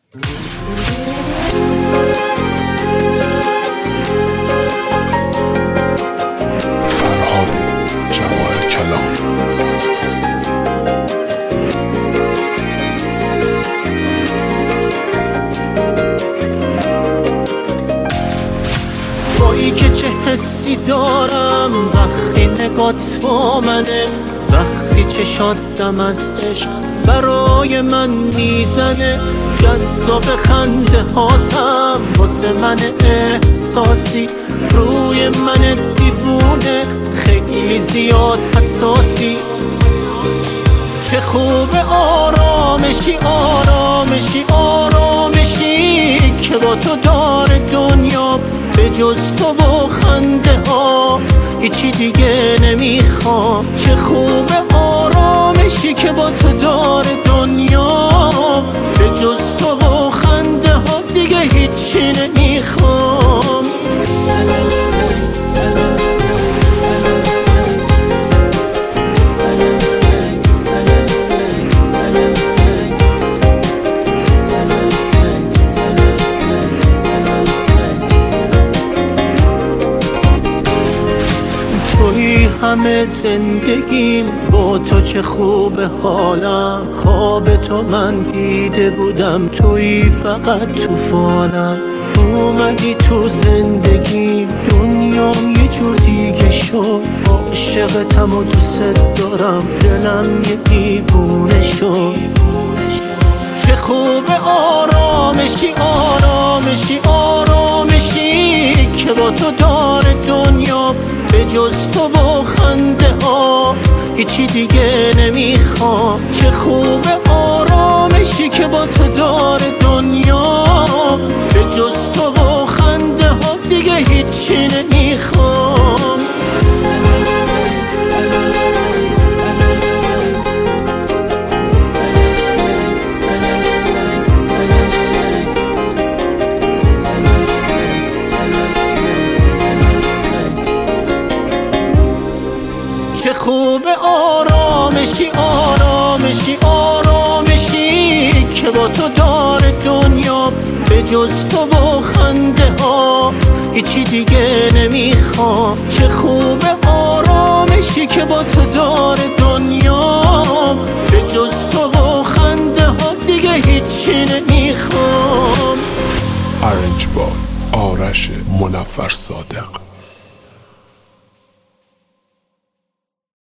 فرهاد جواهر کلام. بایی که چه حسی دارم وقتی نگات با منه، وقتی چشاتم از عشق برای من میزنه، جذاب خنده هاتم واسه من احساسی، روی من دیوونه خیلی زیاد حساسی. چه خوب آرامشی آرامشی آرامشی که با تو داره دنیا، به جز تو و خنده ها هیچی دیگه نمیخوام. چه خوب آرامشی که با تو داره دنیا، به جز تو و خنده ها دیگه هیچی نمیخوام. همه زندگیم با تو چه خوب حالم، خواب تو من دیده بودم تویی فقط تو فالم. اومدی تو زندگیم دنیام یه جور دیگه شد، عاشقتم و دوست دارم دلم یه دیوونه شد. چه خوب آرامشی آرامشی آرامشی که با تو داره دنیا، به جز تو و خنده ها هیچی دیگه نمیخوام. چه خوب آرامشی که با تو داره دنیا، به جز تو و خنده ها دیگه هیچی نمیخوام. چه خوب آرامشی آرامشی آرامشی که با تو داره دنیا، به جز تو و خنده ها هیچی دیگه نمیخوام. چه خوب آرامشی که با تو داره دنیا، به جز تو و خنده ها دیگه هیچی نمیخوام. ارنج با آرش منور صادق.